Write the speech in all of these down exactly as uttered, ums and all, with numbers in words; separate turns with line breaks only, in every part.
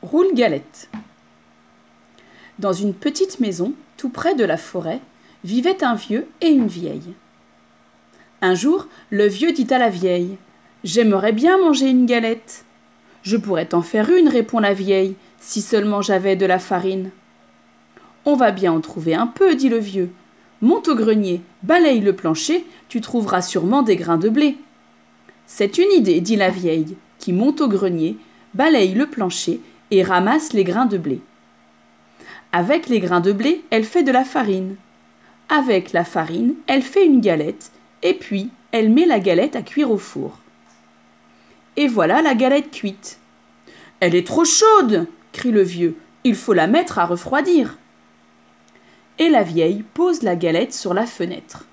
Roule-galette. Dans une petite maison, tout près de la forêt, vivaient un vieux et une vieille. Un jour, le vieux dit à la vieille : « J'aimerais bien manger une galette. »« Je pourrais t'en faire une, répond la vieille, si seulement j'avais de la farine. »« On va bien en trouver un peu, dit le vieux. Monte au grenier, balaye le plancher, tu trouveras sûrement des grains de blé. »« C'est une idée, dit la vieille, qui monte au grenier, balaye le plancher et ramasse les grains de blé. Avec les grains de blé, elle fait de la farine. Avec la farine, elle fait une galette, et puis elle met la galette à cuire au four. Et voilà la galette cuite. « Elle est trop chaude !» crie le vieux. « Il faut la mettre à refroidir. » Et la vieille pose la galette sur la fenêtre.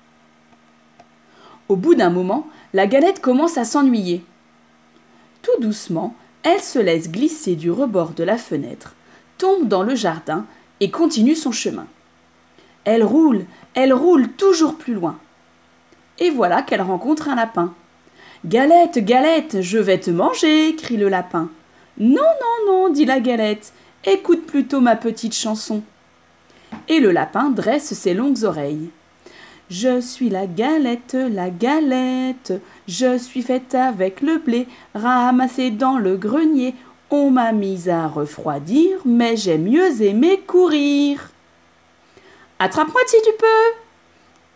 Au bout d'un moment, la galette commence à s'ennuyer. Tout doucement, elle se laisse glisser du rebord de la fenêtre, tombe dans le jardin et continue son chemin. Elle roule, elle roule toujours plus loin. Et voilà qu'elle rencontre un lapin. « Galette, galette, je vais te manger !» crie le lapin. « Non, non, non, dit la galette, écoute plutôt ma petite chanson. » Et le lapin dresse ses longues oreilles. « Je suis la galette, la galette, je suis faite avec le blé, ramassé dans le grenier. On m'a mise à refroidir, mais j'ai mieux aimé courir. Attrape-moi si tu peux !»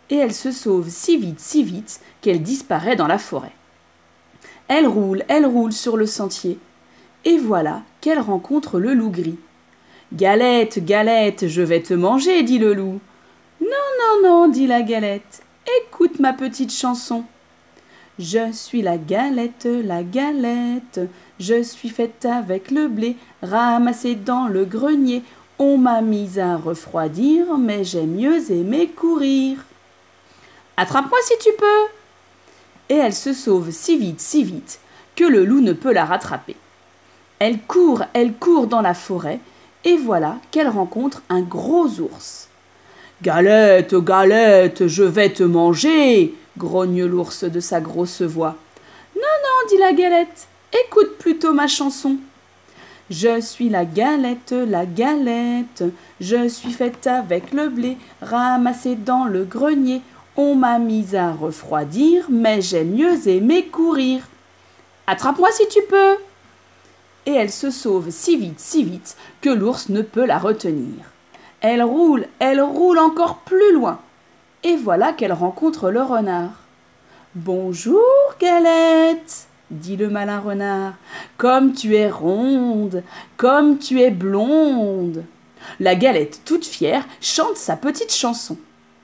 Et elle se sauve si vite, si vite, qu'elle disparaît dans la forêt. Elle roule, elle roule sur le sentier. Et voilà qu'elle rencontre le loup gris. « Galette, galette, je vais te manger, dit le loup. »« Non, non, non, dit la galette, écoute ma petite chanson. Je suis la galette, la galette, je suis faite avec le blé, ramassé dans le grenier. On m'a mise à refroidir, mais j'ai mieux aimé courir. Attrape-moi si tu peux !» Et elle se sauve si vite, si vite, que le loup ne peut la rattraper. Elle court, elle court dans la forêt, et voilà qu'elle rencontre un gros ours. « Galette, galette, je vais te manger !» grogne l'ours de sa grosse voix. « Non, non, dit la galette, écoute plutôt ma chanson. Je suis la galette, la galette, je suis faite avec le blé, ramassé dans le grenier. On m'a mise à refroidir, mais j'ai mieux aimé courir. Attrape-moi si tu peux !» Et elle se sauve si vite, si vite, que l'ours ne peut la retenir. Elle roule, elle roule encore plus loin. Et voilà qu'elle rencontre le renard. « Bonjour, galette !» dit le malin renard. « Comme tu es ronde, comme tu es blonde !» La galette, toute fière, chante sa petite chanson.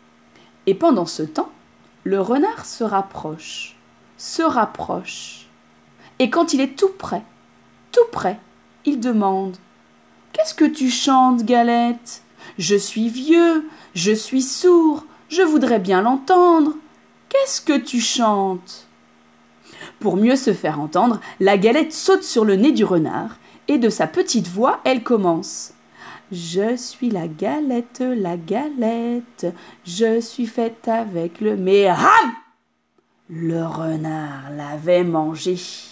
Et pendant ce temps, le renard se rapproche, se rapproche. Et quand il est tout près, tout près, il demande : « Qu'est-ce que tu chantes, galette ? Je suis vieux, je suis sourd, je voudrais bien l'entendre. Qu'est-ce que tu chantes ?» Pour mieux se faire entendre, la galette saute sur le nez du renard et de sa petite voix, elle commence : « Je suis la galette, la galette, je suis faite avec le... » Mais ram ! Le renard l'avait mangé.